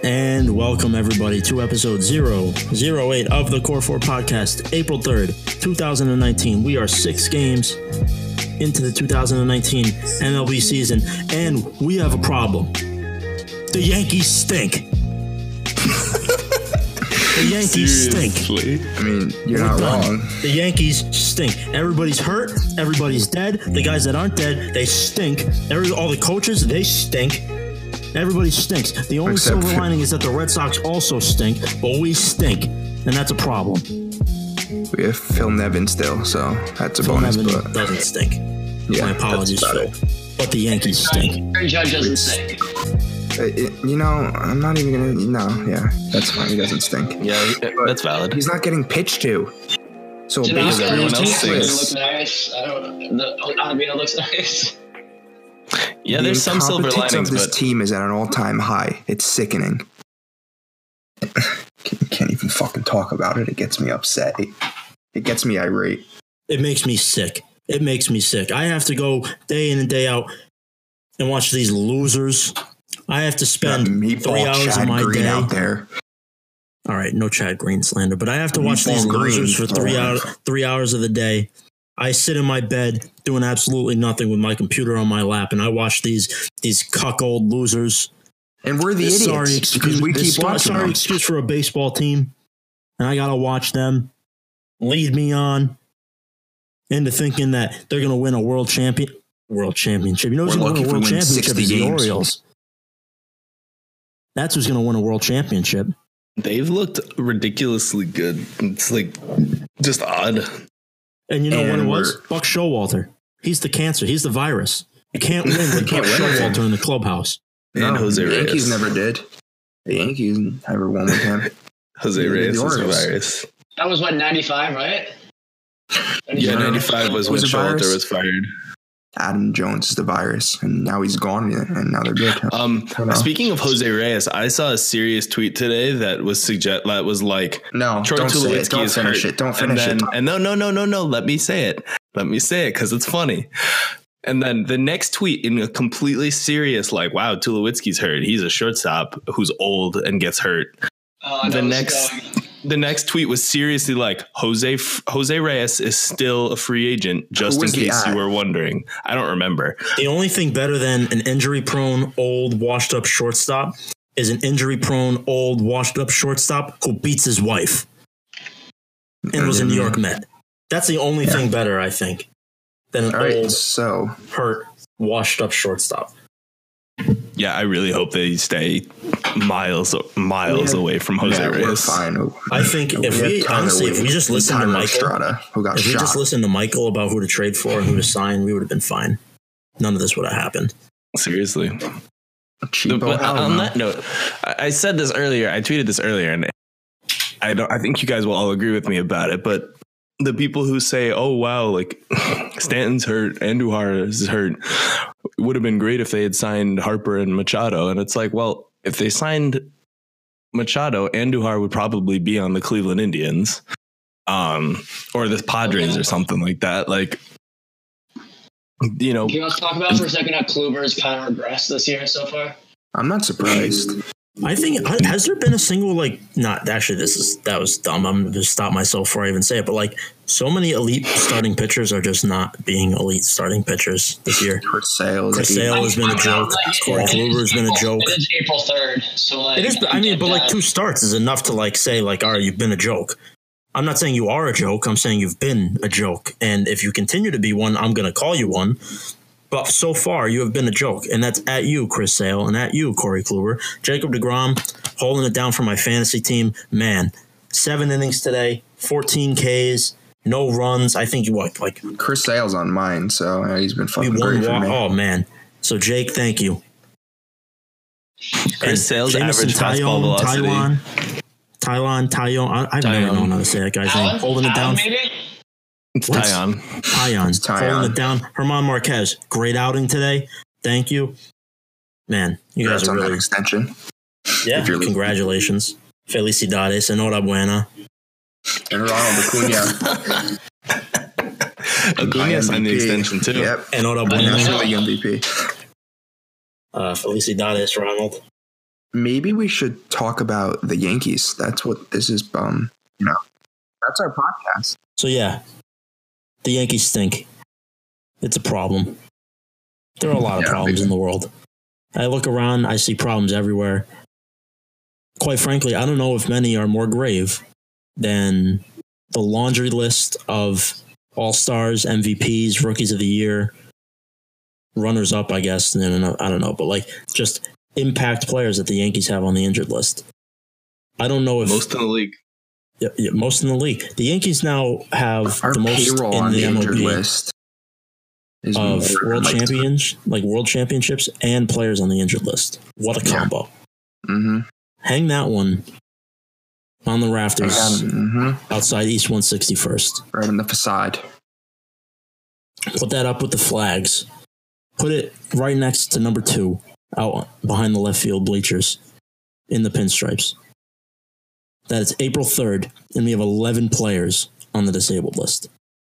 And welcome everybody to episode 008 of the Core 4 podcast, April 3rd, 2019. We are 6 games into the 2019 MLB season, and we have a problem. The Yankees stink. The Yankees stink. I mean, you're not wrong. The Yankees stink. Everybody's hurt. Everybody's dead. The guys that aren't dead, they stink. All the coaches, they stink. Everybody stinks. The only silver lining is that the Red Sox also stink, but we stink, and that's a problem. We have Phil Nevin still, so that's a Phil bonus. Nevin but doesn't stink. Yeah, my apologies, Phil. But the Yankees stink. Aaron Judge doesn't stink. I'm not even gonna. No, yeah, that's fine. He doesn't stink. Yeah, that's valid. He's not getting pitched to. So because everyone else stinks. Look nice. I don't know. The Avila looks nice. Yeah, there's some silver linings, of this but team is at an all-time high. It's sickening. Can't even fucking talk about it. It gets me upset. It gets me irate. It makes me sick. It makes me sick. I have to go day in and day out and watch these losers. I have to spend 3 hours of my day out there. All right, no Chad Green slander, but I have to watch these losers for 3 hours of the day. I sit in my bed doing absolutely nothing with my computer on my lap, and I watch these cuckold losers. And we're the idiots. Sorry excuse for a baseball team, and I gotta watch them lead me on into thinking that they're gonna win a world championship. You know who's gonna win a world championship is the Orioles. That's who's gonna win a world championship. They've looked ridiculously good. It's like just odd. And you know what it was? Buck Showalter. He's the cancer. He's the virus. You can't win with Buck Showalter in the clubhouse. And Jose Reyes. The Yankees never did. The Yankees never won with him. Jose Reyes is the virus. That was what, 95, right? 95? Yeah, 95 was when Showalter was fired. Adam Jones is the virus, and now he's gone, and now they're good. Speaking of Jose Reyes, I saw a serious tweet today that was like, no, Troy don't say it. Tulowitzki Don't finish it. Don't finish it. And no. Let me say it because it's funny. And then the next tweet in a completely serious, like, wow, Tulowitzki's hurt. He's a shortstop who's old and gets hurt. The next tweet was seriously like, Jose Reyes is still a free agent, just in case you were wondering. I don't remember. The only thing better than an injury-prone, old, washed-up shortstop is an injury-prone, old, washed-up shortstop who beats his wife and was a New York Met. That's the only thing better, I think, than an old, hurt, washed-up shortstop. Yeah, I really hope they stay miles away from Jose Reyes. Fine. I think if we just listened to Michael, just listened to Michael about who to trade for and who to sign, we would have been fine. None of this would have happened. Seriously. But on that note, I said this earlier. I tweeted this earlier, and I think you guys will all agree with me about it. But the people who say, "Oh wow, like Stanton's hurt, Andujar is hurt," it would have been great if they had signed Harper and Machado. And it's like, well, if they signed Machado, Andujar would probably be on the Cleveland Indians, or the Padres or something like that. Like, you know, can you talk about for a second how Kluber's kind of regressed this year so far? I'm not surprised. I think, has there been a single, that was dumb. I'm going to stop myself before I even say it, but like so many elite starting pitchers are just not being elite starting pitchers this year. Chris Sale has been a joke. Corey Kluber has been a joke. It is April 3rd. So like, it is, I mean, but like 2 starts is enough to like say like, all right, you've been a joke. I'm not saying you are a joke. I'm saying you've been a joke. And if you continue to be one, I'm going to call you one. But so far, you have been a joke, and that's at you, Chris Sale, and at you, Corey Kluber. Jacob deGrom, holding it down for my fantasy team. Man, 7 innings today, 14 Ks, no runs. I think Chris Sale's on mine, so he's been fucking great for me. Oh, man. So, Jake, thank you. Chris Sale's average fastball velocity. Tyon. I've never known how to say that guy's name. Holding it down. It's Tyon. Holding it down. Herman Marquez, great outing today. Thank you. Man, you guys are really... on that extension. Yeah, congratulations. Felicidades. Enhorabuena. And Ronald Acuna. Acuna signed the extension, too. Yep. Enhorabuena. National League MVP. Felicidades, Ronald. maybe we should talk about the Yankees. That's what this is. That's our podcast. So yeah, the Yankees stink. It's a problem. There are a lot of problems in the world. I look around, I see problems everywhere. Quite frankly, I don't know if many are more grave than the laundry list of all-stars, MVPs, rookies of the year, runners-up, I guess. I don't know, but like just impact players that the Yankees have on the injured list. I don't know if most in the league. Yeah, most in the league. The Yankees now have our the most payroll in on the injured MLB list of world championships and players on the injured list. What a combo! Mm-hmm. Hang that one on the rafters outside East 161st, right on the facade. Put that up with the flags. Put it right next to number 2, out behind the left field bleachers, in the pinstripes. That it's April 3rd, and we have 11 players on the disabled list.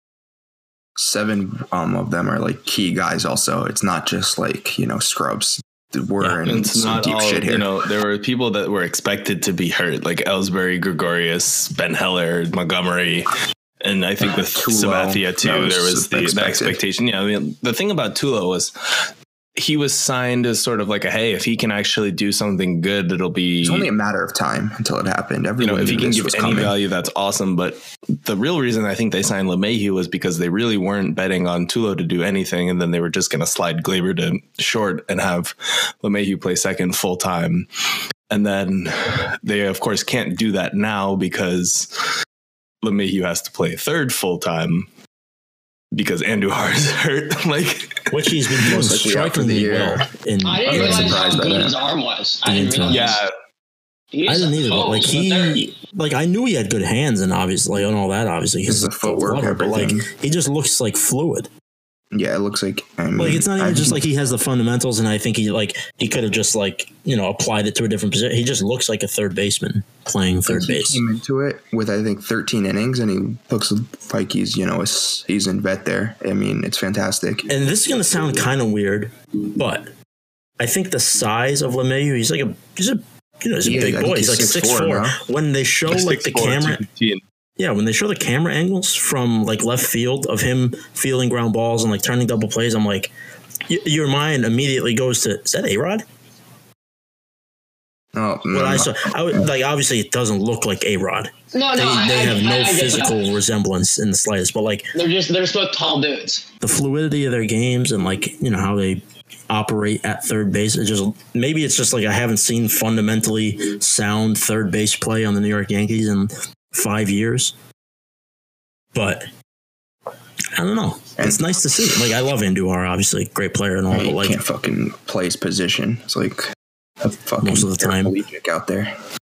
7 of them are like key guys. Also, it's not just like scrubs. We're in some deep shit here. There were people that were expected to be hurt, like Ellsbury, Gregorius, Ben Heller, Montgomery, and I think with Sabathia too, there was the expectation. Yeah, I mean, the thing about Tulo was he was signed as sort of like hey, if he can actually do something good, it's only a matter of time until it happened. If he can give any value, that's awesome. But the real reason I think they signed LeMahieu was because they really weren't betting on Tulo to do anything, and then they were just going to slide Glaber to short and have LeMahieu play second full time. And then they of course can't do that now because LeMahieu has to play third full time because Andujar is hurt. Which he's been doing strikingly well. I didn't realize how good his arm was. I didn't realize. Yeah. I didn't either, but I knew he had good hands and obviously and all that, obviously. His footwork, but he just looks like fluid. Yeah, it looks like it's not even just like he has the fundamentals, and I think he could have just applied it to a different position. He just looks like a third baseman playing third base. He came into it with I think 13 innings, and he looks like he's a seasoned vet there. I mean, it's fantastic. And this is going to sound kind of weird, but I think the size of LeMahieu, he's a big boy. He's like 6'4". When they show the camera. Yeah, when they show the camera angles from left field of him fielding ground balls and turning double plays, I'm like, your mind immediately goes to, is that A-Rod? Oh, no. I saw, obviously it doesn't look like A-Rod. They have no physical resemblance in the slightest, but they're both tall dudes. The fluidity of their games and how they operate at third base. Maybe it's just I haven't seen fundamentally sound third base play on the New York Yankees in 5 years, but I don't know. It's nice to see. I love Andujar, obviously, great player and all. He can't fucking play his position. It's a fucking most of the time out there.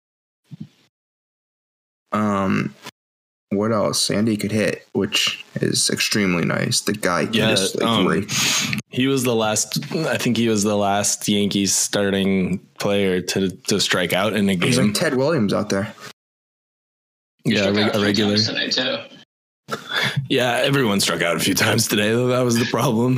What else? Sandy could hit, which is extremely nice. The guy can he was the last. I think he was the last Yankees starting player to strike out in a game. He's like Ted Williams out there. Yeah, a regular. Today too. Yeah, everyone struck out a few times today, though. That was the problem.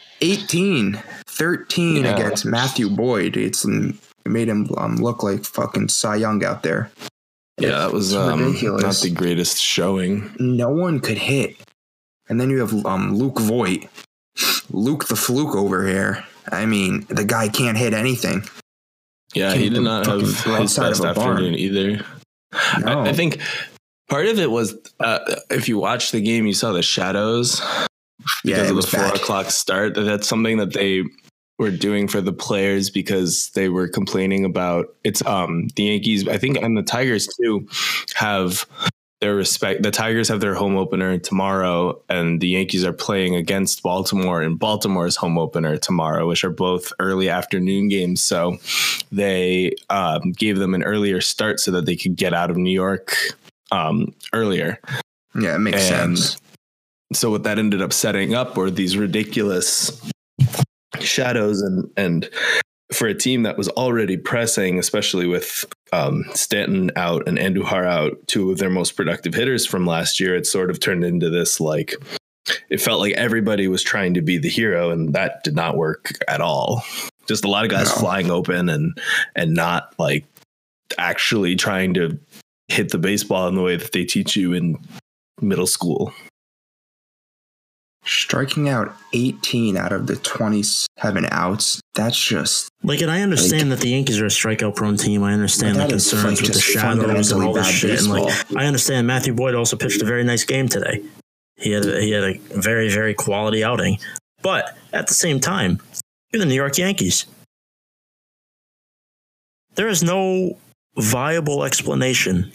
13 against Matthew Boyd. It made him look like fucking Cy Young out there. Yeah, that was ridiculous. Not the greatest showing. No one could hit. And then you have Luke Voigt. Luke the Fluke over here. I mean, the guy can't hit anything. Yeah, he did not have his best afternoon either. No. I think part of it was if you watch the game, you saw the shadows because of the 4 o'clock start. That's something that they were doing for the players because they were complaining about it's the Yankees, I think, and the Tigers too have their respect. The Tigers have their home opener tomorrow, and the Yankees are playing against Baltimore in Baltimore's home opener tomorrow, which are both early afternoon games. So they gave them an earlier start so that they could get out of New York earlier. Yeah, it makes sense. So what that ended up setting up were these ridiculous shadows and for a team that was already pressing, especially with Stanton out and Andujar out, 2 of their most productive hitters from last year, it sort of turned into this it felt like everybody was trying to be the hero, and that did not work at all. Just a lot of guys flying open and not like actually trying to hit the baseball in the way that they teach you in middle school. Striking out 18 out of the 27 outs. That's just like, and I understand that the Yankees are a strikeout prone team. I understand the concerns with the shadows and all this shit. And like, I understand Matthew Boyd also pitched a very nice game today. He had a very, very quality outing. But at the same time, you're the New York Yankees. There is no viable explanation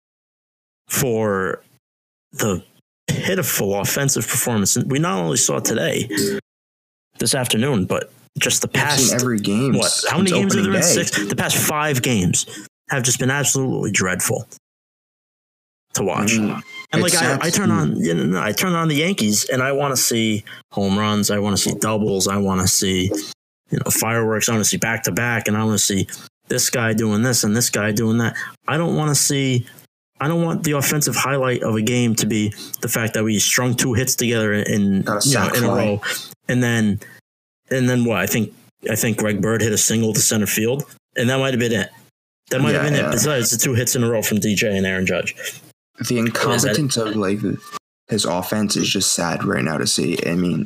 for the pitiful offensive performance we not only saw today, this afternoon, but just the past every game. What? How many games are there in 6? The past 5 games have just been absolutely dreadful to watch. And like I turn on, I turn on the Yankees and I want to see home runs. I want to see doubles. I want to see, fireworks. I want to see back to back, and I want to see this guy doing this and this guy doing that. I don't want the offensive highlight of a game to be the fact that we strung 2 hits together in a row, and then what? I think Greg Bird hit a single to center field, and that might have been it. That might have been it. Besides the 2 hits in a row from DJ and Aaron Judge. The incompetence of like his offense is just sad right now to see. I mean,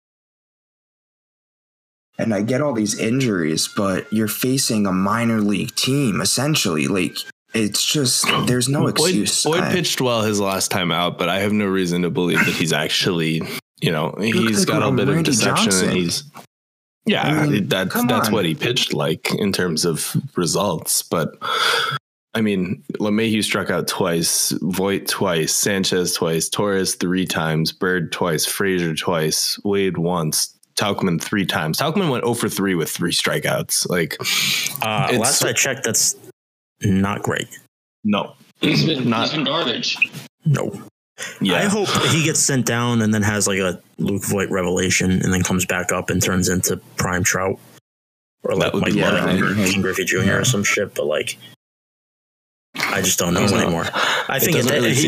and I get all these injuries, but you're facing a minor league team essentially. Like, it's just, there's no excuse. Boyd pitched well his last time out, but I have no reason to believe that he's actually, he's got a bit of deception and he's, that's what he pitched like in terms of results. But I mean, LeMahieu struck out twice, Voit twice, Sanchez twice, Torres 3 times, Bird twice, Frazier twice, Wade once, Tauchman 3 times. Tauchman went 0 for 3 with 3 strikeouts. Like, last I checked, that's not great. No, he's been garbage. No. Yeah. I hope he gets sent down and then has like a Luke Voit revelation and then comes back up and turns into prime Trout or like Mike King Griffey Jr. or some shit. But like, I just don't know anymore. I think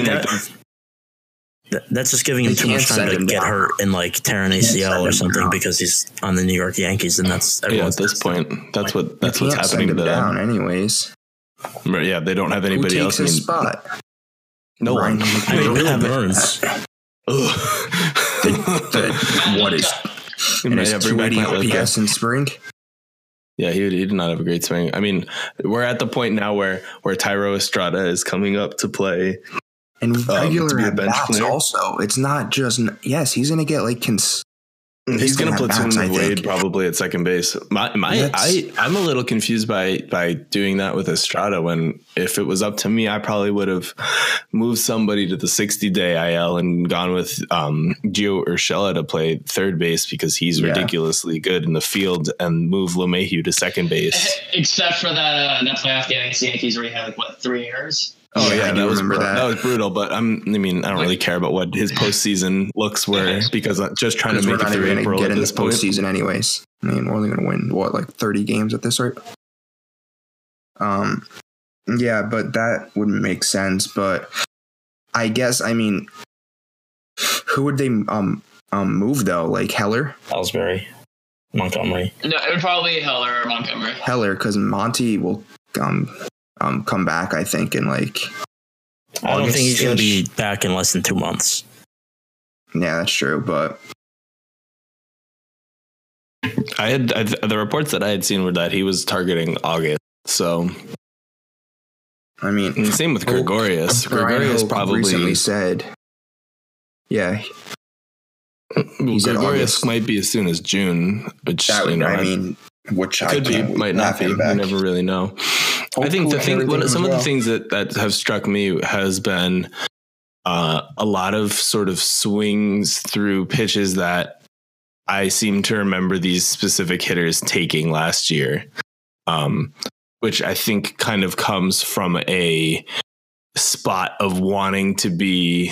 that's just giving him too much time to get hurt and like tear an ACL or something because he's on the New York Yankees, and that's at this point. That's what's happening. Send him down anyways. Yeah, they don't have anybody Who else. Takes his spot? No one. Willie Burns. What is? And his 280 OPS in spring. Yeah, he did not have a great swing. I mean, we're at the point now where Thairo Estrada is coming up to play. And regular at bats also. It's not just, he's going to get like, he's going to platoon with Wade probably at second base. I'm a little confused by doing that with Estrada when if it was up to me, I probably would have moved somebody to the 60-day IL and gone with Gio Urshela to play third base because he's ridiculously good in the field and move LeMahieu to second base. Except for that playoff game against the Yankees where he had 3 errors? Oh yeah, that was brutal. But I don't really care about what his postseason looks were because I'm just trying to make it through April at this point. Postseason, anyways. I mean, we're only going to win 30 games at this rate. Yeah, but that wouldn't make sense. But I guess who would they move though? Like Heller, Ellsbury, Montgomery. No, it would probably be Heller or Montgomery. Heller, because Monty will come back, I think, in like I don't think he's going to be back in less than 2 months. Yeah, that's true. But the reports that I had seen were that he was targeting August. So, I mean, and same with Gregorius. Gregorius probably recently said, Gregorius might be as soon as June, which which could be, might not be. You never really know. Hopefully, I think some of the things that have struck me has been a lot of sort of swings through pitches that I seem to remember these specific hitters taking last year, which I think kind of comes from a spot of wanting to be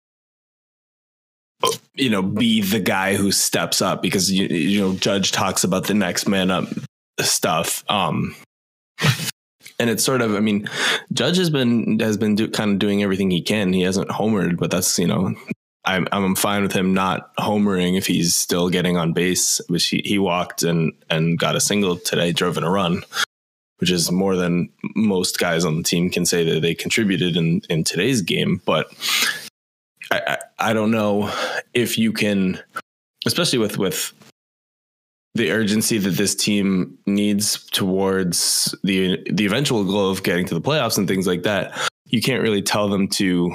the guy who steps up because, Judge talks about the next man up stuff. And it's sort of, Judge has been kind of doing everything he can. He hasn't homered, but that's, I'm fine with him not homering if he's still getting on base, which he walked and got a single today, drove in a run, which is more than most guys on the team can say that they contributed in today's game. But I don't know if you can, especially with the urgency that this team needs towards the eventual goal of getting to the playoffs and things like that. You can't really tell them to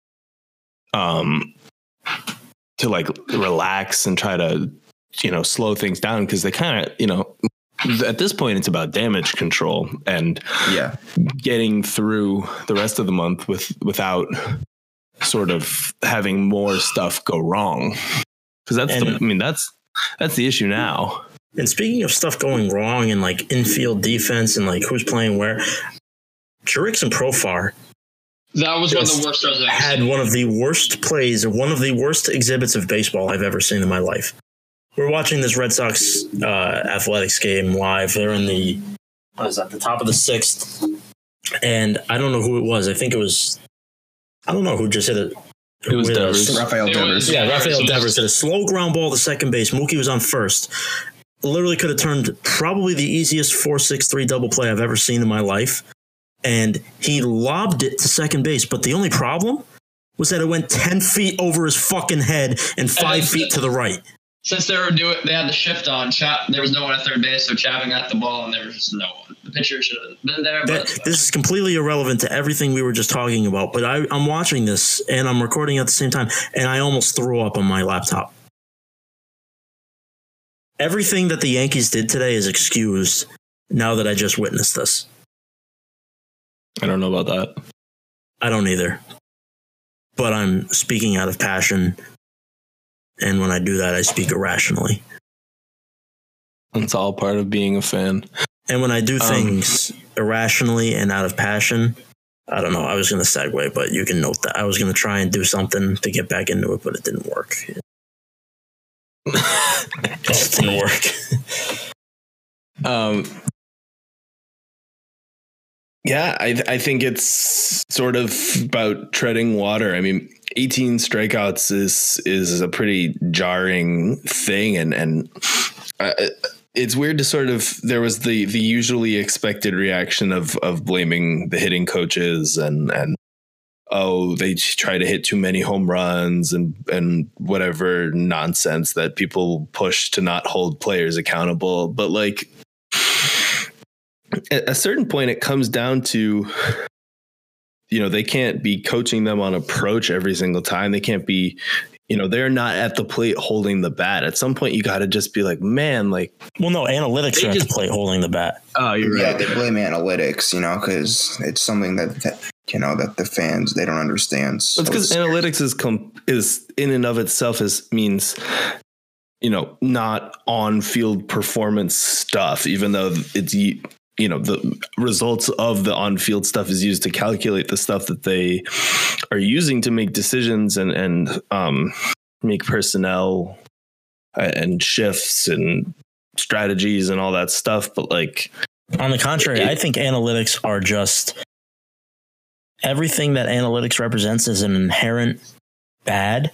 like relax and try to, slow things down, because they kind of, at this point it's about damage control and getting through the rest of the month without sort of having more stuff go wrong. Because that's the issue now. And speaking of stuff going wrong and like infield defense and like who's playing where, Jurickson Profar. That was one of the worst throws I've ever had seen. one of the worst plays, one of the worst exhibits of baseball I've ever seen in my life. We're watching this Red Sox Athletics game live. They're in the top of the sixth. And I don't know who it was. I don't know who just hit it. It was Devers. Rafael Devers. Yeah, Rafael Devers hit a slow ground ball to second base. Mookie was on first. Literally could have turned probably the easiest 4-6-3 double play I've ever seen in my life. And he lobbed it to second base. But the only problem was that it went 10 feet over his fucking head and 5 feet to the right. Since they had the shift on, there was no one at third base, so Chapman got the ball, and there was just no one. The pitcher should have been there. This is completely irrelevant to everything we were just talking about. But I'm watching this, and I'm recording at the same time, and I almost threw up on my laptop. Everything that the Yankees did today is excused now that I just witnessed this. I don't know about that. I don't either. But I'm speaking out of passion. And when I do that, I speak irrationally. It's all part of being a fan. And when I do things irrationally and out of passion, I don't know. I was going to segue, but you can note that. I was going to try and do something to get back into it, but it didn't work. It didn't work. Yeah, I think it's sort of about treading water. I mean, 18 strikeouts is a pretty jarring thing, and it's weird to sort of, there was the usually expected reaction of blaming the hitting coaches and they try to hit too many home runs and whatever nonsense that people push to not hold players accountable. But like, at a certain point, it comes down to, they can't be coaching them on approach every single time. They can't be, they're not at the plate holding the bat. At some point, you got to just be like, man, like. Well, no, analytics are at the plate holding the bat. Oh, you're right. Yeah, they blame analytics, because it's something that the fans, they don't understand. So it's because analytics is in and of itself means not on field performance stuff, even though it's. The results of the on-field stuff is used to calculate the stuff that they are using to make decisions and make personnel and shifts and strategies and all that stuff. But like, on the contrary, I think analytics are just everything that analytics represents is an inherent bad.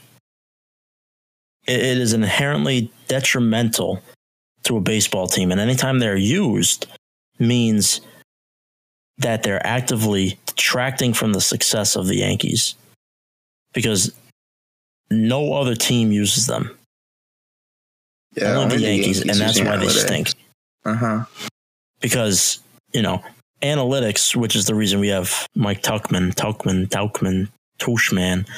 It is inherently detrimental to a baseball team. And anytime they're used, means that they're actively detracting from the success of the Yankees, because no other team uses them. Yeah, only the Yankees, and that's why they stink. Because, analytics, which is the reason we have Mike Tuchman, Tushman.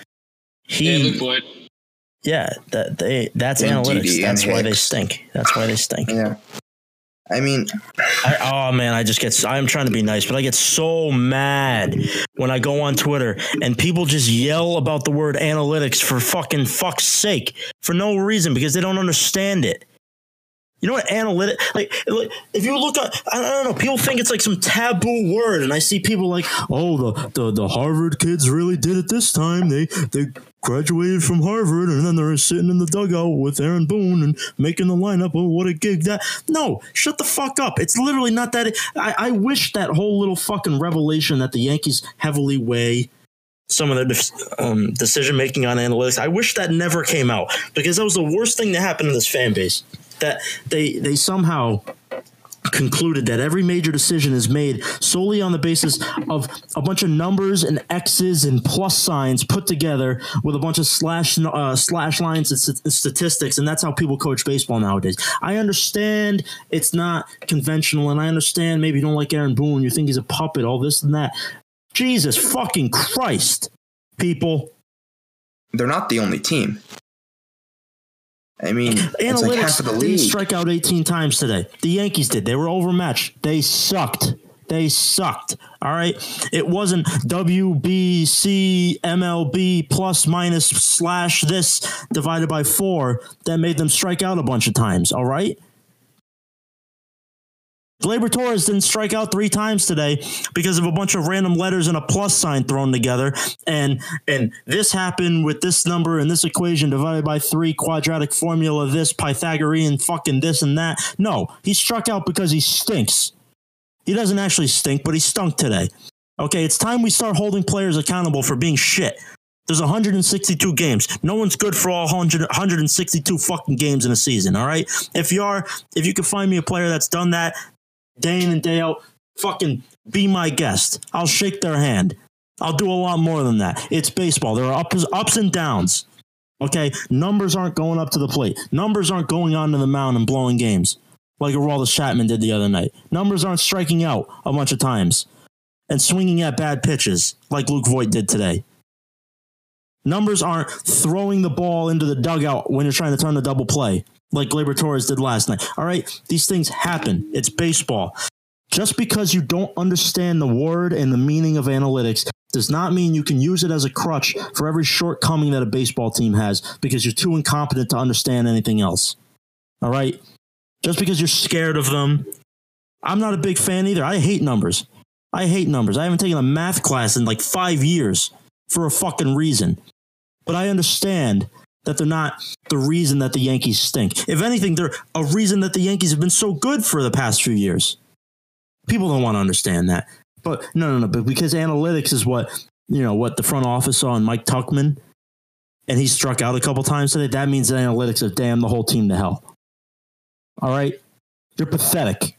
That's analytics. That's why they stink. Yeah. I mean, I'm trying to be nice, but I get so mad when I go on Twitter and people just yell about the word analytics for fuck's sake, for no reason, because they don't understand it. You know what analytic, like if you look at, I don't know, people think it's like some taboo word, and I see people like, oh, the Harvard kids really did it this time. They graduated from Harvard, and then they're sitting in the dugout with Aaron Boone and making the lineup. Oh, what a gig that! No, shut the fuck up. It's literally not that. I wish that whole little fucking revelation that the Yankees heavily weigh some of their decision making on analytics. I wish that never came out, because that was the worst thing that happened to this fan base. That they somehow concluded that every major decision is made solely on the basis of a bunch of numbers and X's and plus signs put together with a bunch of slash lines and statistics, and that's how people coach baseball nowadays. I understand it's not conventional, and I understand maybe you don't like Aaron Boone, you think he's a puppet, all this and that. Jesus fucking Christ, people. They're not the only team. I mean, analytics like half of the league. Didn't strike out 18 times today. The Yankees did. They were overmatched. They sucked. All right. It wasn't WBC, MLB plus minus slash this divided by 4 that made them strike out a bunch of times. All right. Gleyber Torres didn't strike out 3 times today because of a bunch of random letters and a plus sign thrown together. And this happened with this number and this equation divided by 3, quadratic formula, this Pythagorean fucking this and that. No, he struck out because he stinks. He doesn't actually stink, but he stunk today. Okay, it's time we start holding players accountable for being shit. There's 162 games. No one's good for all 162 fucking games in a season, all right? If you can find me a player that's done that day in and day out, fucking be my guest. I'll shake their hand. I'll do a lot more than that. It's baseball. There are ups and downs. Okay? Numbers aren't going up to the plate. Numbers aren't going onto the mound and blowing games like Aroldis Chapman did the other night. Numbers aren't striking out a bunch of times and swinging at bad pitches like Luke Voit did today. Numbers aren't throwing the ball into the dugout when you're trying to turn the double play like Gleyber Torres did last night. All right? These things happen. It's baseball. Just because you don't understand the word and the meaning of analytics does not mean you can use it as a crutch for every shortcoming that a baseball team has because you're too incompetent to understand anything else. All right? Just because you're scared of them. I'm not a big fan either. I hate numbers. I haven't taken a math class in like 5 years for a fucking reason. But I understand that they're not the reason that the Yankees stink. If anything, they're a reason that the Yankees have been so good for the past few years. People don't want to understand that. But no. But because analytics is what the front office saw in Mike Tuchman, and he struck out a couple times today, that means that analytics have damned the whole team to hell. All right? You're pathetic.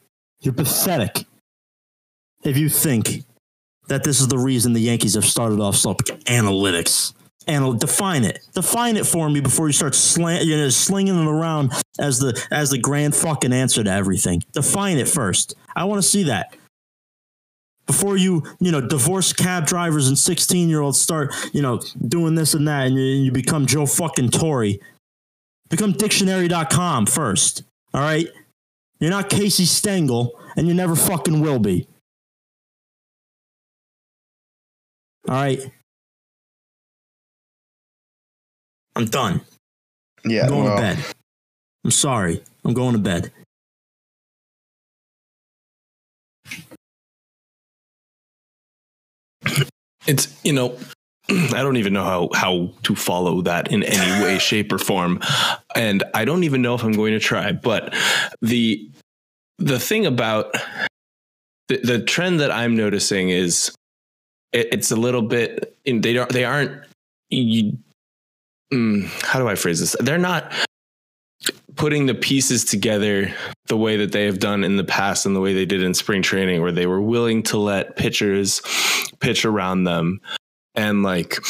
If you think that this is the reason the Yankees have started off slow. Analytics. Define it for me before you start slinging it around as the grand fucking answer to everything. Define it first. I want to see that before you divorce cab drivers and 16-year-olds start doing this and that, and you become Joe fucking Torre. Become dictionary.com first. All right, you're not Casey Stengel, and you never fucking will be. All right. I'm done. Yeah, I'm going to bed. I'm sorry. I'm going to bed. It's, I don't even know how to follow that in any way, shape, or form. And I don't even know if I'm going to try. But the thing about the trend that I'm noticing is it's a little bit, they aren't, how do I phrase this? They're not putting the pieces together the way that they have done in the past and the way they did in spring training, where they were willing to let pitchers pitch around them and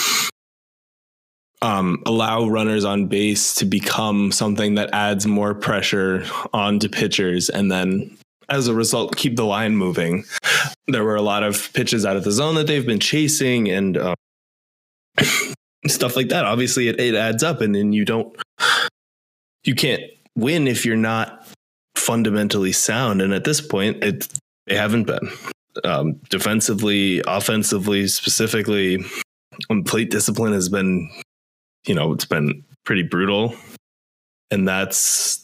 allow runners on base to become something that adds more pressure onto pitchers. And then as a result, keep the line moving. There were a lot of pitches out of the zone that they've been chasing and, stuff like that. Obviously it adds up, and then you can't win if you're not fundamentally sound. And at this point, they haven't been. Defensively, offensively, specifically, plate discipline has been, it's been pretty brutal. And that's,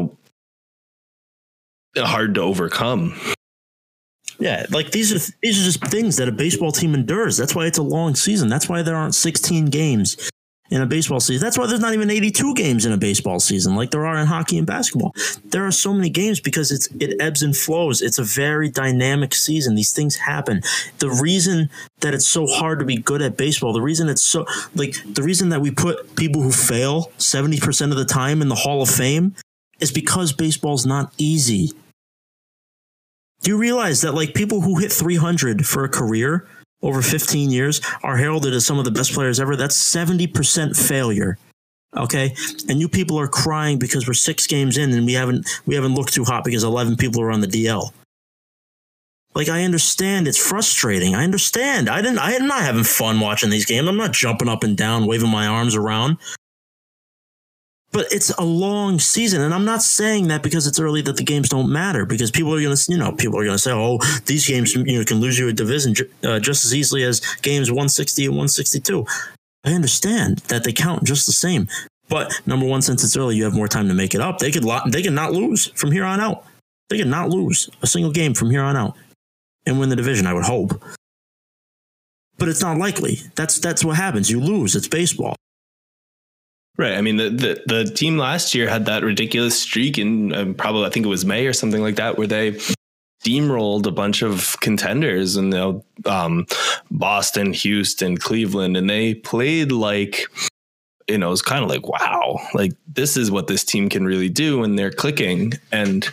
hard to overcome. Yeah, these are just things that a baseball team endures. That's why it's a long season. That's why there aren't 16 games in a baseball season. That's why there's not even 82 games in a baseball season like there are in hockey and basketball. There are so many games because it ebbs and flows. It's a very dynamic season. These things happen. The reason that it's so hard to be good at baseball, the reason that we put people who fail 70% of the time in the Hall of Fame is because baseball's not easy. Do you realize that like people who hit 300 for a career over 15 years are heralded as some of the best players ever? That's 70% failure. Okay. And you people are crying because we're 6 games in and we haven't looked too hot because 11 people are on the DL. Like, I understand it's frustrating. I understand. I'm not having fun watching these games. I'm not jumping up and down, waving my arms around. But it's a long season, and I'm not saying that because it's early that the games don't matter. Because people are going to, say, "Oh, these games, can lose you a division just as easily as games 160 and 162." I understand that they count just the same. But number one, since it's early, you have more time to make it up. They could not lose from here on out. They could not lose a single game from here on out and win the division. I would hope, but it's not likely. That's what happens. You lose. It's baseball. Right. I mean, the team last year had that ridiculous streak in probably, I think it was May or something like that, where they steamrolled a bunch of contenders and Boston, Houston, Cleveland, and they played like, it was kind of like, wow, like this is what this team can really do, and they're clicking. And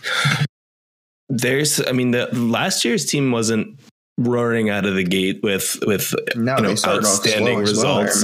the last year's team wasn't roaring out of the gate with outstanding results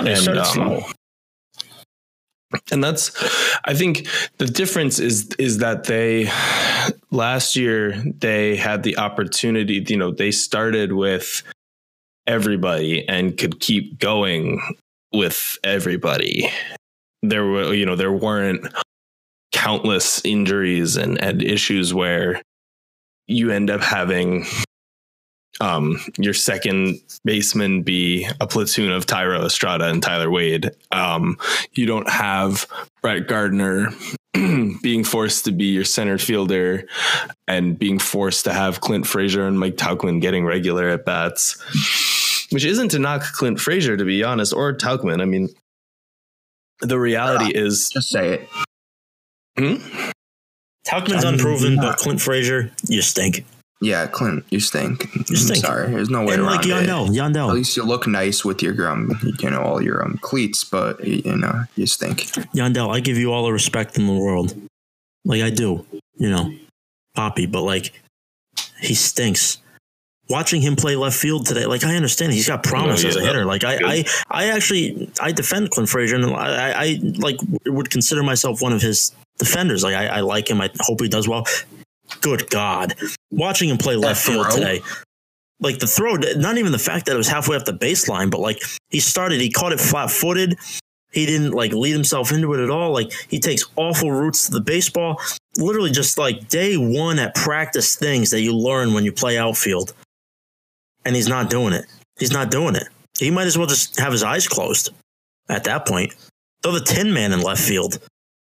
and that's, I think the difference is that last year they had the opportunity, they started with everybody and could keep going with everybody. There weren't countless injuries and issues where you end up having your second baseman be a platoon of Thairo Estrada and Tyler Wade. You don't have Brett Gardner being forced to be your center fielder and being forced to have Clint Frazier and Mike Tauchman getting regular at bats, which isn't to knock Clint Frazier, to be honest, or Tauchman. I mean, the reality is, just say it. Tauchman's unproven, but Clint Frazier, you stink. Yeah, Clint, you stink. You stink. Sorry, there's no way and around like Yandel. At least you look nice with your all your cleats, but you stink. Yandel, I give you all the respect in the world, like I do, Poppy, but like he stinks. Watching him play left field today, like I understand he's got promise as a hitter. Like I actually defend Clint Frazier, and I like would consider myself one of his defenders. Like I like him. I hope he does well. Good God. Watching him play left field today, like the throw, not even the fact that it was halfway up the baseline, but like he caught it flat footed. He didn't like lead himself into it at all. Like he takes awful routes to the baseball, literally just like day one at practice things that you learn when you play outfield. And he's not doing it. He's not doing it. He might as well just have his eyes closed at that point. Throw the Tin Man in left field.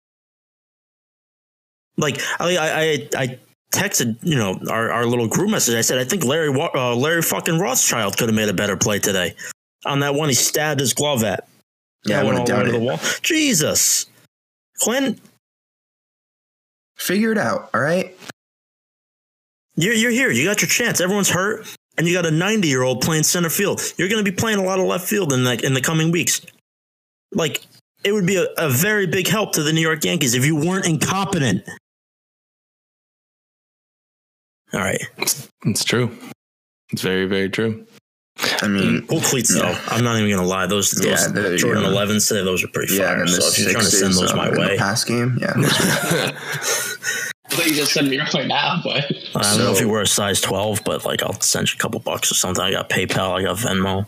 Like I texted, our little group message. I said, I think Larry fucking Rothschild could have made a better play today on that one. He stabbed his glove at. Yeah, I would have done it. The wall. Jesus, Clint, figure it out. All right. You're here. You got your chance. Everyone's hurt, and you got a 90-year-old playing center field. You're going to be playing a lot of left field in the coming weeks. Like it would be a very big help to the New York Yankees if you weren't incompetent. All right. It's true. It's very, very true. I mean, cool cleats though. I'm not even gonna lie. Those Jordan 11s today, those are pretty fire. So if you're trying to send those my way, pass game, yeah. I thought you just send me right now, but I don't know if you wear a size 12, but like I'll send you a couple bucks or something. I got PayPal, I got Venmo.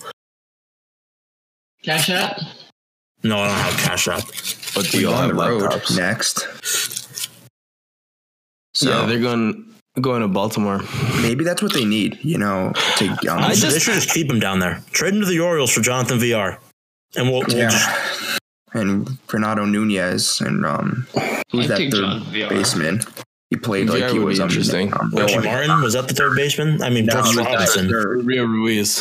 Cash App? No, I don't have Cash App. But do you all have laptops? Next. So yeah, they're going to Baltimore. Maybe that's what they need, they should just keep him down there. Trade him to the Orioles for Jonathan VR. And we'll just... And Fernando Nunez and who's that third baseman? He played like he was interesting. Richie Martin, was that the third baseman? I mean, Brooks Robinson. Rio Ruiz.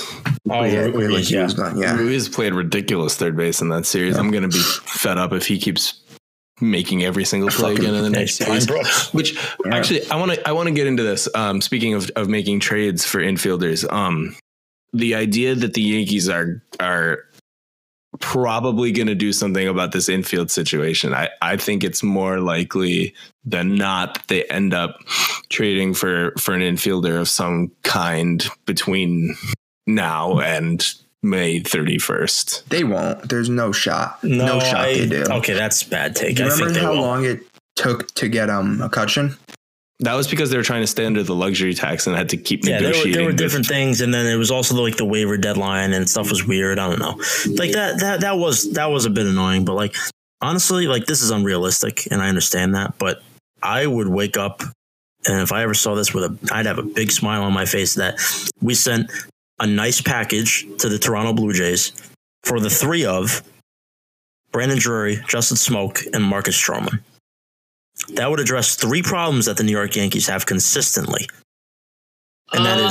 Ruiz played ridiculous third base in that series. I'm going to be fed up if he keeps making every single play again in the next series. Which actually, I want to get into this. Speaking of making trades for infielders, the idea that the Yankees are probably going to do something about this infield situation. I think it's more likely than not they end up trading for an infielder of some kind between now and May 31st. They won't. There's no shot. No shot they do. Okay, that's a bad take. Do you remember how long it took to get McCutchen? That was because they were trying to stay under the luxury tax and had to keep negotiating. There were different things, and then it was also like the waiver deadline and stuff was weird. I don't know. Like that was a bit annoying, but like honestly, like this is unrealistic, and I understand that. But I would wake up, and if I ever saw this I'd have a big smile on my face that we sent a nice package to the Toronto Blue Jays for the three of Brandon Drury, Justin Smoke, and Marcus Stroman. That would address three problems that the New York Yankees have consistently. And that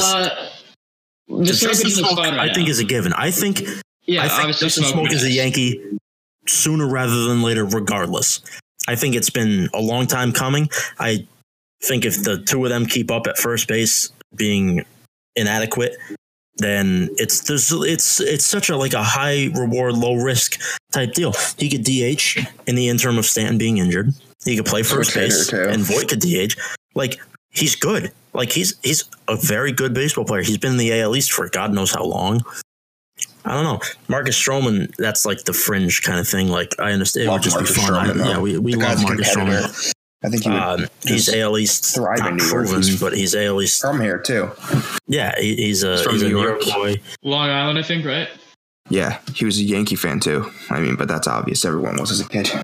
is Justin Smoke, I think, is a given. I think Justin Smoke is a Yankee sooner rather than later, regardless. I think it's been a long time coming. I think if the two of them keep up at first base being inadequate, then it's such a high reward, low risk type deal. He could DH in the interim of Stanton being injured. He could play first base, and Voit could DH. Like, he's good. Like, he's a very good baseball player. He's been in the AL East for God knows how long. I don't know. Marcus Stroman, that's like the fringe kind of thing. Like, I understand it would just be fun. We love Marcus Stroman. I think he's AL East thriving New York, but he's AL East from here too. Yeah, he's a New York boy. Long Island, I think, right? Yeah, he was a Yankee fan too. I mean, but that's obvious. Everyone was as a kid.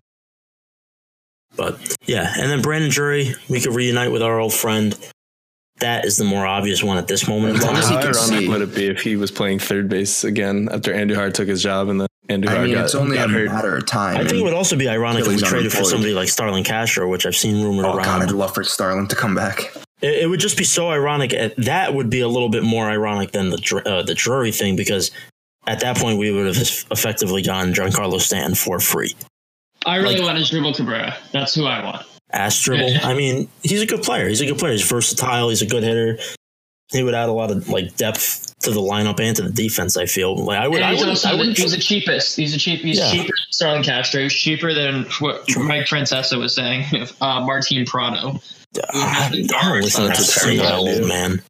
But yeah, and then Brandon Drury, we could reunite with our old friend. That is the more obvious one at this moment in time. How ironic would it be if he was playing third base again after Andujar took his job and then Andujar it's only a matter of time. I think it would also be ironic if we traded for somebody like Starlin Castro, which I've seen rumored around. God, I'd love for Starlin to come back. It would just be so ironic. That would be a little bit more ironic than the Drury thing, because at that point we would have effectively gotten Giancarlo Stanton for free. I really want Asdrubal Cabrera. That's who I want. Asdrubal. I mean, he's a good player. He's versatile. He's a good hitter. He would add a lot of depth to the lineup and to the defense. I feel like he's the cheapest. He's cheaper than Starlin Castro. He's cheaper than what Mike Francesa was saying. Martin Prado. I don't listen to that old man.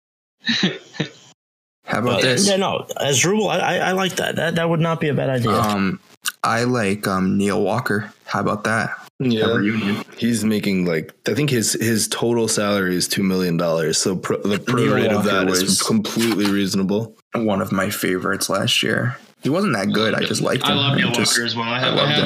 How about this? Yeah, no, Asdrubal. I like that. That would not be a bad idea. I like Neil Walker. How about that? Yeah, he's making I think his total salary is $2 million. So the prorate of that is completely reasonable. One of my favorites last year. He wasn't that good. I just liked him. I love Neil Walker as well. I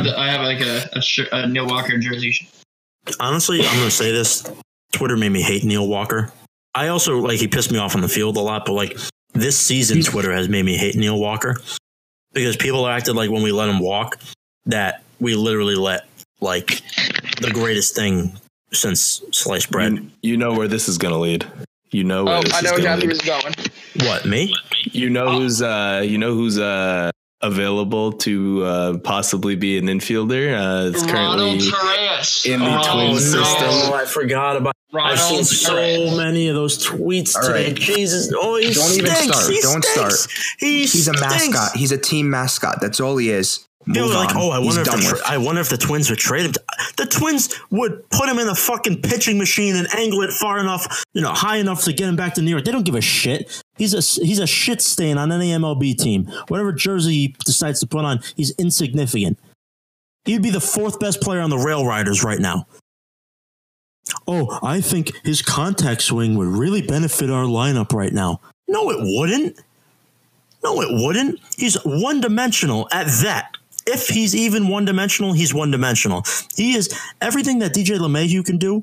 have a Neil Walker jersey. Honestly, I'm going to say this. Twitter made me hate Neil Walker. I also he pissed me off on the field a lot, but this season, Twitter has made me hate Neil Walker because people acted like when we let him walk that we literally let the greatest thing since sliced bread. You know where this is going to lead. You know where this is going to lead. I know exactly where it's going. What, me? You know who's available to possibly be an infielder. It's currently in the Twins system. I forgot about. I've seen so many of those tweets today. Right. Jesus! Oh, he don't stinks. Even start. He don't stinks. Start. He's a mascot. He's a team mascot. That's all he is. People are like, I wonder if the Twins would trade him. The Twins would put him in a fucking pitching machine and angle it far enough, high enough to get him back to New York. They don't give a shit. He's a shit stain on any MLB team. Whatever jersey he decides to put on, he's insignificant. He'd be the fourth best player on the Rail Riders right now. Oh, I think his contact swing would really benefit our lineup right now. No, it wouldn't. No, it wouldn't. He's one-dimensional at that. If he's even one-dimensional, he's one-dimensional. He is everything that DJ LeMahieu can do.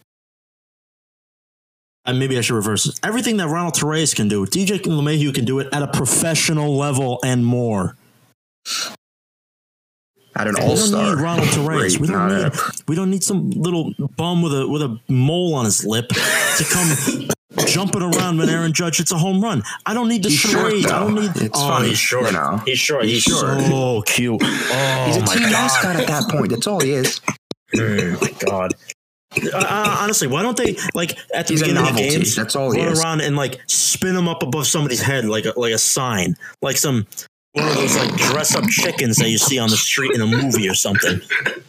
And maybe I should reverse it. Everything that Ronald Torreyes can do, DJ LeMahieu can do it at a professional level and more. at an all-star. We don't need Ronald Torreyes. We don't need some little bum with a mole on his lip to come jumping around when Aaron Judge hits a home run. I don't need the charade. I don't need. It's funny. He's short. You know. He's short. He's so cute. Oh, he's a my team God. mascot at that point. That's all he is. My God. Honestly, why don't they like at the beginning of the games? That's all he run is. around and like spin him up above somebody's head like a sign, like some one of those like dress up chickens that you see on the street in a movie or something.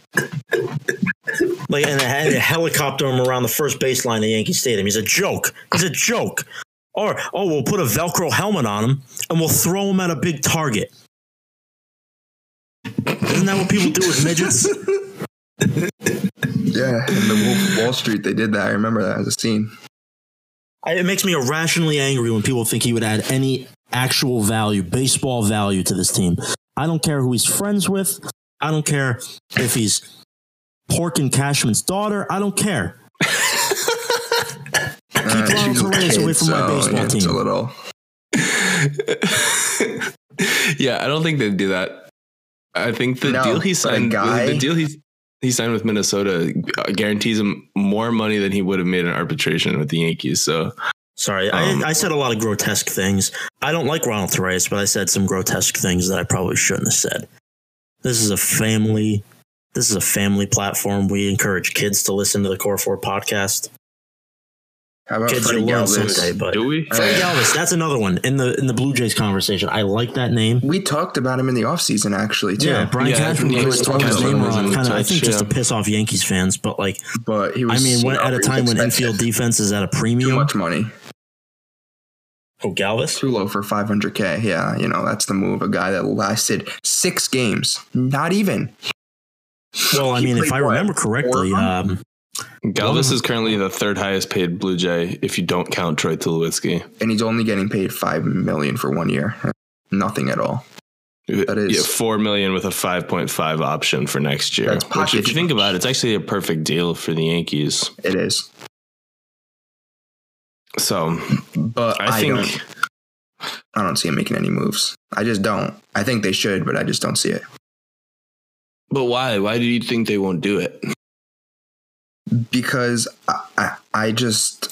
Like and a helicopter him around the first baseline of Yankee Stadium. He's a joke. Or we'll put a Velcro helmet on him and we'll throw him at a big target. Isn't that what people do with midgets? Yeah, in the Wolf of Wall Street, they did that. I remember that as a scene. It makes me irrationally angry when people think he would add any actual value, baseball value to this team. I don't care who he's friends with. I don't care if he's Pork and Cashman's daughter. I don't care. Keep Ronald Torreyes away from my baseball team. A little. Yeah, I don't think they'd do that. I think the deal he signed, he signed with Minnesota guarantees him more money than he would have made in arbitration with the Yankees. So, sorry, I said a lot of grotesque things. I don't like Ronald Torreyes, but I said some grotesque things that I probably shouldn't have said. This is a family platform. We encourage kids to listen to the Core 4 podcast. How about Kids, Freddie you'll learn Galvis? someday, but do we? Freddie Galvis, that's another one in the Blue Jays conversation. I like that name. We talked about him in the offseason, actually, too. Yeah, Brian Cashman was talking his name around, kind of, I think, just to yeah. piss off Yankees fans. But he was. I mean, at a time when expensive. infield defense is at a premium. Too much money. Oh, Galvis? Too low for $500K. Yeah, that's the move. A guy that lasted 6 games. Not even. Well, I mean, if I remember correctly, Galvis is currently the 3rd highest paid Blue Jay if you don't count Troy Tulowitzki. And he's only getting paid $5 million for 1 year. Nothing at all. That is $4 million with a 5.5 option for next year. Which, if you think about it, it's actually a perfect deal for the Yankees. It is. So, but I don't see him making any moves. I just don't. I think they should, but I just don't see it. But why? Why do you think they won't do it? Because I just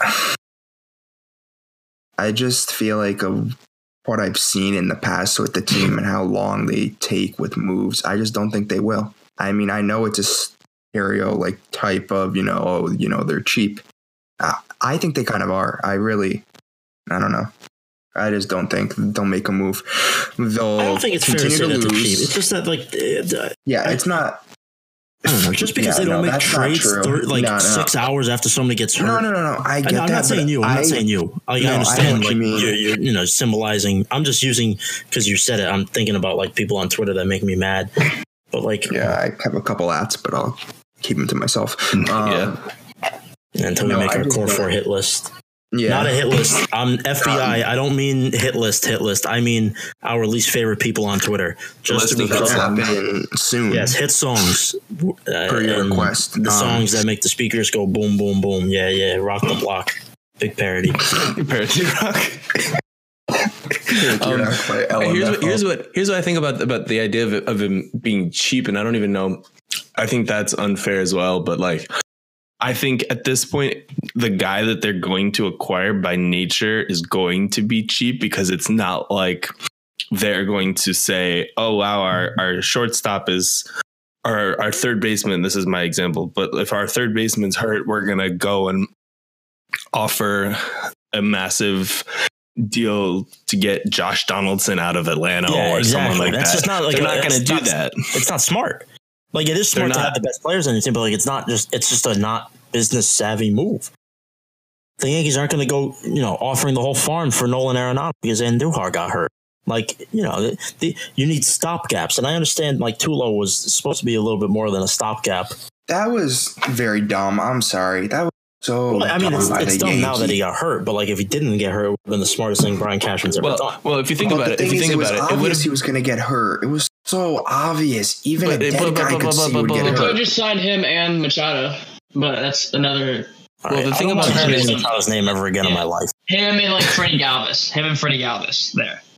feel like what I've seen in the past with the team and how long they take with moves. I just don't think they will. I mean, I know it's a stereo like type of, they're cheap. I think they kind of are. I don't know. I just don't think they'll make a move. I don't think it's fair to say that they're cheap. It's just that, it's not. I don't know. Just because they don't make trades 6 hours after somebody gets hurt. No. I get that. I'm not saying you. I understand. I you're symbolizing. I'm just using because you said it. I'm thinking about people on Twitter that make me mad. But I have a couple ads, but I'll keep them to myself. Until we make our Core 4 hit list. Yeah. Not a hit list. I'm FBI. I don't mean hit list. I mean our least favorite people on Twitter. Just to be happen soon. Yes, hit songs. Per your request. The songs that make the speakers go boom, boom, boom. Yeah. Rock the block. Big parody. Parody rock. Here's what I think about the idea of him being cheap, and I don't even know. I think that's unfair as well, but I think at this point, the guy that they're going to acquire by nature is going to be cheap because it's not like they're going to say, oh, wow, our shortstop is our third baseman. This is my example. But if our third baseman's hurt, we're going to go and offer a massive deal to get Josh Donaldson out of Atlanta someone like that. Just not they're not going to do that. It's not smart. It is smart to have the best players on your team, but it's just a not business savvy move. The Yankees aren't going to go, offering the whole farm for Nolan Arenado because Andujar got hurt. You need stopgaps. And I understand Tulo was supposed to be a little bit more than a stopgap. That was very dumb. I'm sorry. That was so it's dumb now that he got hurt, but if he didn't get hurt, it would have been the smartest thing Brian Cashman's ever done. Well, if you think about it, it was obvious he was going to get hurt. It was so obvious. Even a dead guy could see he would get hurt. They could have just signed him and Machado, but that's another. Well, the thing about him is Machado's name ever again in my life. Him and Freddie Galvis. There.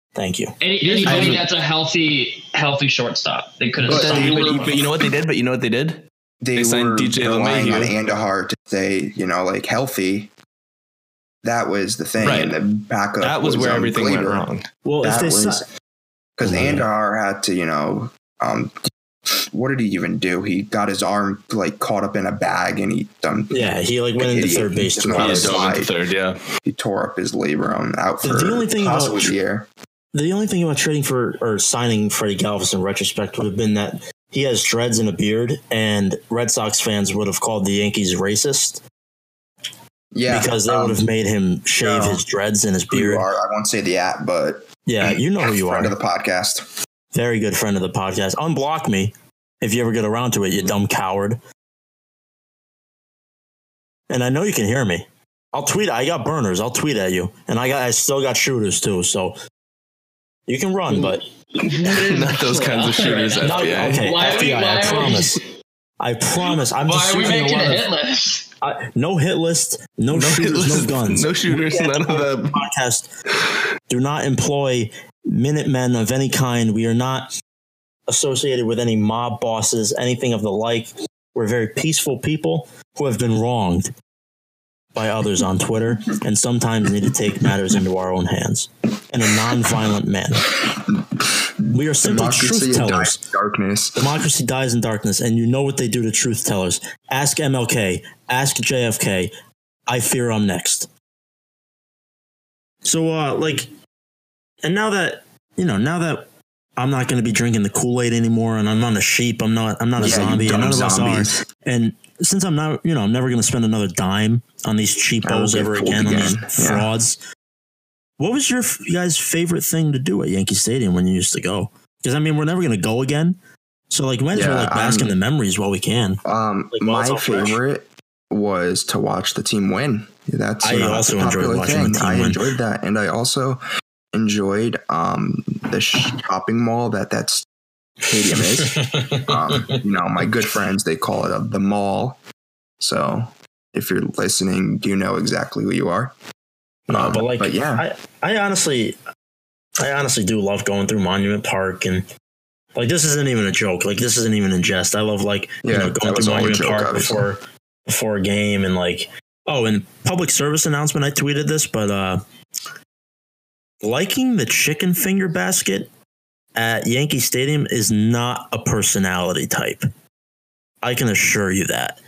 Thank you. Anybody that's a healthy shortstop. They could have. But you know what they did? They signed DJ relying on LeMahieu. Andahar to stay, like healthy. That was the thing. Right. And the backup. That was where everything went wrong. Well, if they because Andahar had to, what did he even do? He got his arm caught up in a bag, and he went into third base. He tore up his labrum out for the only thing possibly the year. The only thing about trading for or signing Freddie Galvis in retrospect would have been that he has dreads and a beard, and Red Sox fans would have called the Yankees racist. Yeah, because they would have made him shave his dreads and his beard. I won't say the app, but yeah, you know who you are. Friend of the podcast. Very good friend of the podcast. Unblock me if you ever get around to it, you dumb coward. And I know you can hear me. I'll tweet. I got burners. I'll tweet at you, and I still got shooters too. So you can run, but not those kinds of shooters. FBI. Okay, FBI. I promise. I'm just making a hit list? No hit list, no shooters, no guns. No shooters, none of them. Podcast do not employ Minutemen of any kind. We are not associated with any mob bosses, anything of the like. We're very peaceful people who have been wronged by others on Twitter and sometimes need to take matters into our own hands in a non-violent manner. We are simply truth tellers. Democracy dies in darkness, and you know what they do to truth tellers. Ask MLK. Ask JFK. I fear I'm next. So, and now that I'm not going to be drinking the Kool-Aid anymore, and I'm not a sheep, I'm not a zombie, and none of us are. And since I'm not, I'm never going to spend another dime on these cheapos ever again, on these frauds. What was your guys' favorite thing to do at Yankee Stadium when you used to go? Because we're never going to go again. So might as well bask in the memories while we can. My favorite was to watch the team win. I also enjoyed watching the team win. I enjoyed that, and I also enjoyed the shopping mall that stadium is. My good friends, they call it the mall. So if you're listening, you know exactly who you are. No, but yeah, I honestly do love going through Monument Park, and this isn't even a joke. This isn't even in jest. I love going through Monument Park before a game, and and public service announcement. I tweeted this, but liking the chicken finger basket at Yankee Stadium is not a personality type. I can assure you that.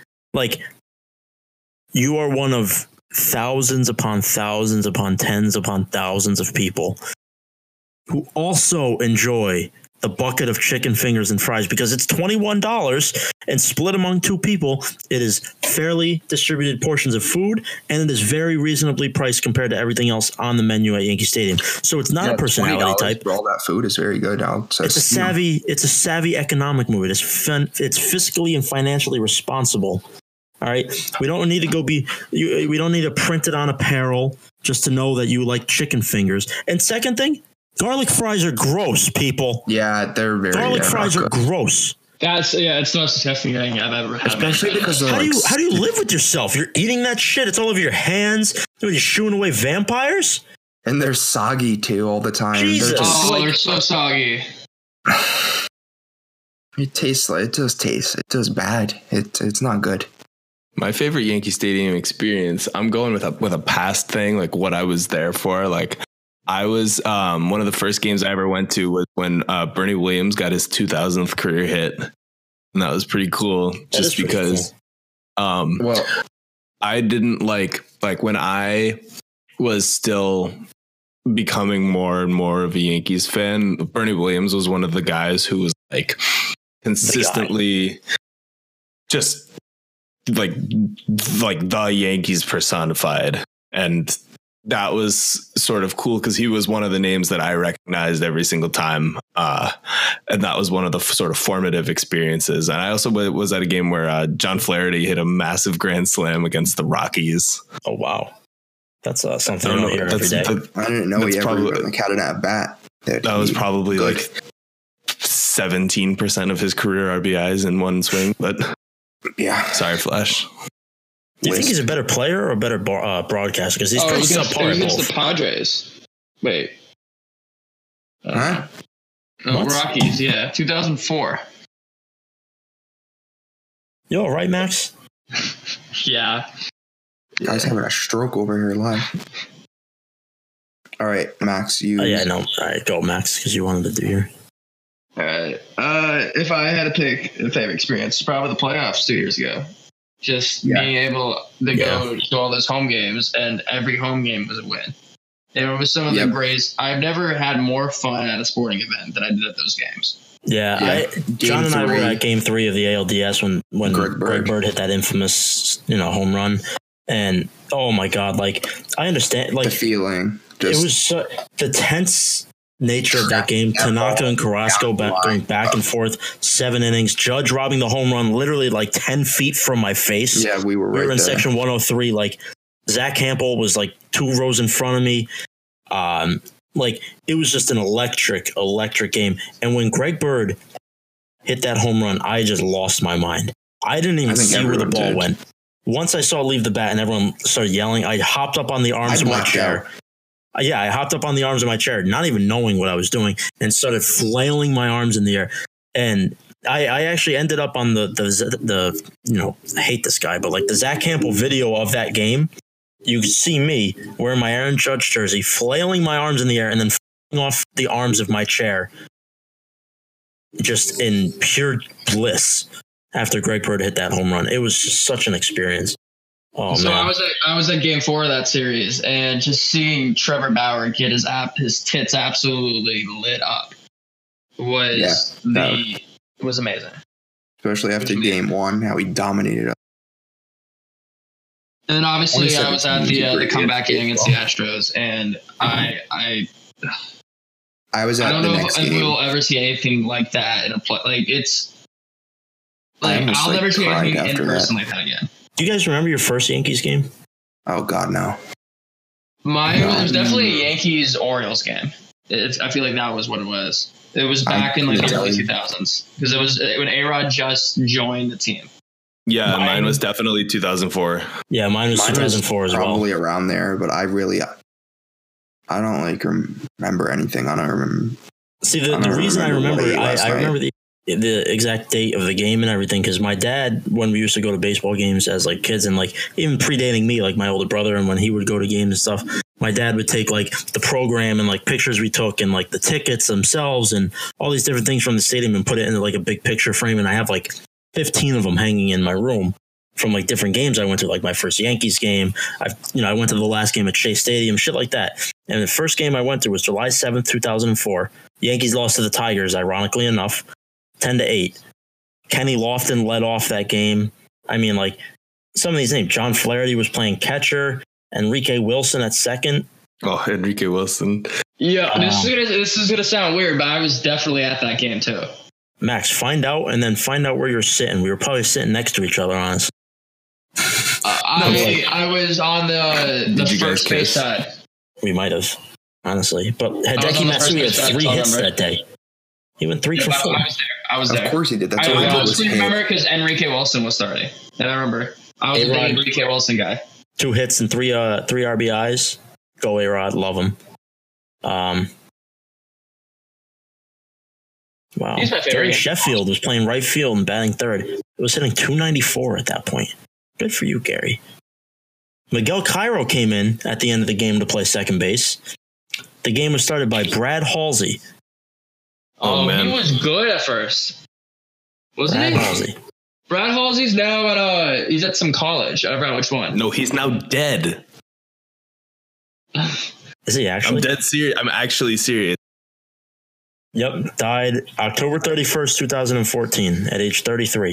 You are one of thousands upon thousands upon tens upon thousands of people who also enjoy the bucket of chicken fingers and fries because it's $21 and split among two people. It is fairly distributed portions of food, and it is very reasonably priced compared to everything else on the menu at Yankee Stadium. So it's not a personality type. All that food is very good. It's a savvy economic move. It's fiscally and financially responsible. All right. We don't need to we don't need to print it on apparel just to know that you like chicken fingers. And second thing, garlic fries are gross, people. Yeah, they're very garlic fries are gross. It's the most disgusting thing I've ever had. Especially because how do you live with yourself? You're eating that shit. It's all over your hands. You're shooing away vampires. And they're soggy too all the time. Jesus. They're so soggy. It does bad. It's not good. My favorite Yankee Stadium experience, I'm going with a past thing, what I was there for. I was one of the first games I ever went to was when Bernie Williams got his 2000th career hit, and that was pretty cool. Just because, I didn't like when I was still becoming more and more of a Yankees fan. Bernie Williams was one of the guys who was consistently just the Yankees personified, and that was sort of cool because he was one of the names that I recognized every single time, and that was one of the sort of formative experiences. And I also was at a game where John Flaherty hit a massive grand slam against the Rockies. Oh wow, that's something I don't hear every day. I didn't know he ever had an at bat. That was probably 17% of his career RBIs in one swing, but. Yeah. Sorry, Flash. Do you think he's a better player or a better broadcaster? Because he's pretty subpar. Against the Padres. Wait. Huh? Rockies, yeah, 2004. You all right, Max? Yeah. Guys having a stroke over here live. All right, Max, you. Oh, yeah, no. All right, go, Max, because you wanted to do here. All right. If I had to pick a favorite experience, probably the playoffs 2 years ago. Just being able to go to all those home games, and every home game was a win. It was some of the greatest. I've never had more fun at a sporting event than I did at those games. Yeah. John and I were at Game 3 of the ALDS when Greg Bird hit that infamous, home run, and oh my God, like I understand, like the feeling. It was the tense nature of that game. Tanaka and Carrasco going back and forth, 7 innings. Judge robbing the home run literally like 10 feet from my face. Yeah, we were in there. section 103. Like Zach Campbell was like 2 rows in front of me. Like it was just an electric game. And when Greg Bird hit that home run, I just lost my mind. I didn't even see where the ball went. Once I saw it leave the bat and everyone started yelling, I hopped up on the arms of my chair. I hopped up on the arms of my chair, not even knowing what I was doing, and started flailing my arms in the air. And I actually ended up on the I hate this guy, but like the Zach Campbell video of that game, you see me wearing my Aaron Judge jersey, flailing my arms in the air, and then falling off the arms of my chair, just in pure bliss after Greg Bird hit that home run. It was just such an experience. Oh, so man. I was at Game 4 of that series, and just seeing Trevor Bauer get his tits absolutely lit up was amazing. Especially after Game 1, how he dominated us. And then obviously I was at the comeback game against the Astros, and I was at the next game. I don't know if we'll ever see anything like that in a play. Like it's like I'll never see anything in person like that again. Do you guys remember your first Yankees game? Oh God, no. It was definitely a Yankees-Orioles game. I feel like that was what it was. It was back in like the early 2000s because it was when A-Rod just joined the team. Yeah, mine was definitely 2004. Yeah, mine was 2004 as well. Probably around there, but I don't like remember anything. I don't remember. See, the reason I remember, I remember the exact date of the game and everything, because my dad, when we used to go to baseball games as like kids, and like even predating me, like my older brother, and when he would go to games and stuff, my dad would take like the program and like pictures we took and like the tickets themselves and all these different things from the stadium and put it into like a big picture frame. And I have like 15 of them hanging in my room from like different games I went to, like my first Yankees game. I went to the last game at Shea Stadium, shit like that. And the first game I went to was July 7th, 2004. The Yankees lost to the Tigers, ironically enough, 10-8. Kenny Lofton led off that game. I mean, like some of these names, John Flaherty was playing catcher, Enrique Wilson at second. Oh, Enrique Wilson. Yeah, this is gonna sound weird, but I was definitely at that game too. Max, find out where you're sitting. We were probably sitting next to each other, honestly. I was on the first base side. We might have, honestly. But Hideki Matsui had 3 hits that day. He went 3 for 4. I was there. Of course he did. That's I honestly remember because Enrique Wilson was starting. And I remember. I was a big Enrique Wilson guy. 2 hits and 3 RBIs. Go A-Rod. Love him. Wow. He's my favorite. Gary Sheffield was playing right field and batting third. It was hitting 294 at that point. Good for you, Gary. Miguel Cairo came in at the end of the game to play second base. The game was started by Brad Halsey. Oh, man. He was good at first. Wasn't he? Halsey. Brad Halsey's now at he's at some college. I forgot which one. No, he's now dead. Is he actually? I'm dead serious. I'm actually serious. Yep, died October 31st, 2014 at age 33.